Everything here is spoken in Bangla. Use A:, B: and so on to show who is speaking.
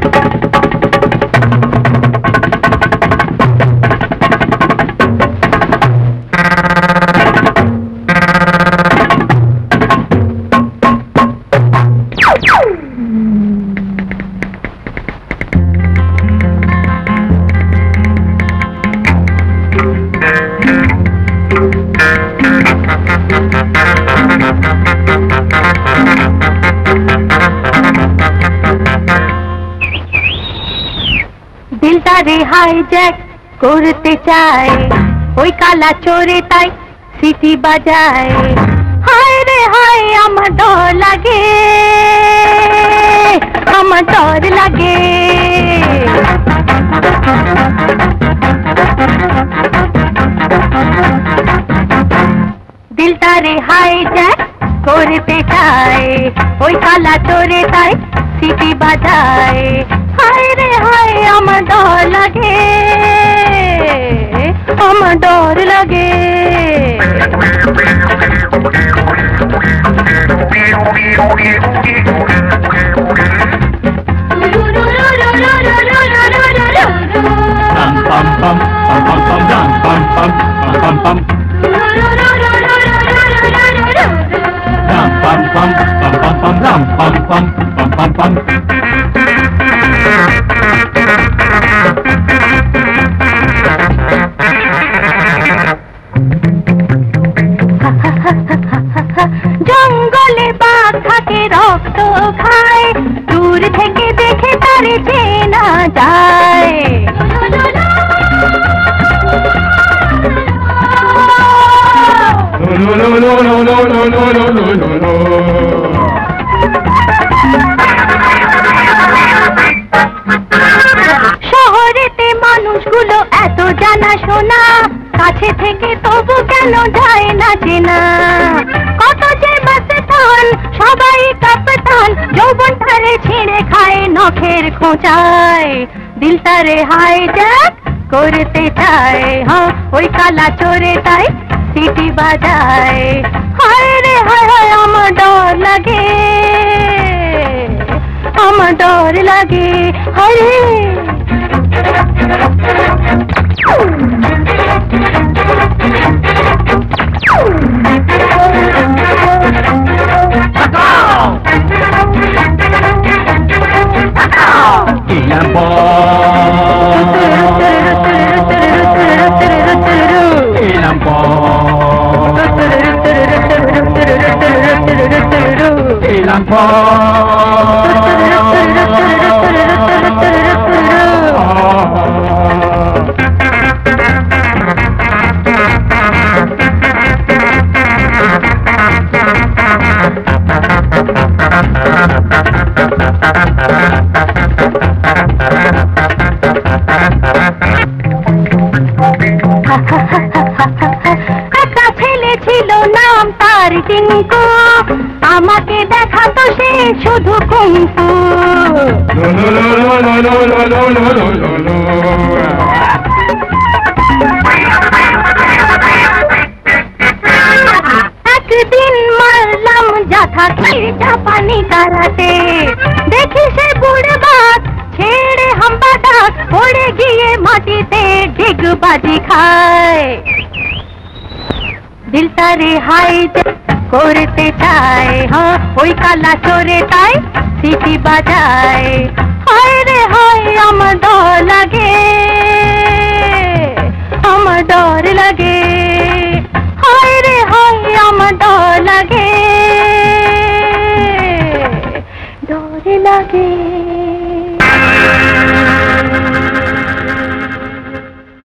A: দিলটারে হাইজ্যাক করতে চায় ওই কালা চোরে তাই সিটি বাজায়। হায় রে হায় আমার ডর লাগে, আমার ডর লাগে। দিলটারে হাইজ্যাক করতে চায় ওই কালা চোরে তাই সিটি বাজায়। হায় রে হায় আমার ডর লাগে, আমার ডর লাগে। জঙ্গলে বাঘ থাকে রক্ত খায়, দূর থেকে দেখে তারে চেনা যায়। শহরেতে মানুষগুলো এত জানা শোনা, কাছে থেকে তবু কেন যায় না চেনা। কত যে মাস্তান সবাই কাঁপতান, যৌবনটারে ছিঁড়ে খায় নখের খোঁচায়। দিলটারে হাইজ্যাক করতে চায় হ্যাঁ ওই কালা চোরে তাই সিটি বাজায়। হায় রে হায় হায় আমার ডর লাগে, আমার ডর লাগে। হায় রে একটা ছেলে ছিল নাম তার টিঙ্কু, আমাকে দেখাতো সে শুধু কুংফু। একদিন মারলাম যাথা জাপানি কারাতে, দেখি সে বুড়ে বাত ছেড়ে হাম্বা ডাক পড়ে গিয়ে মাটিতে ডিগবাজি খায়। দিলটারে হাইজ্যাক করতে চায় হ্যাঁ ওই কালা চোরে তাই সিটি বাজায়। হায় রে হায় আমার ডর লাগে, আমার ডর লাগে। হায় রে হায় আমার ডর লাগে, ডর লাগে।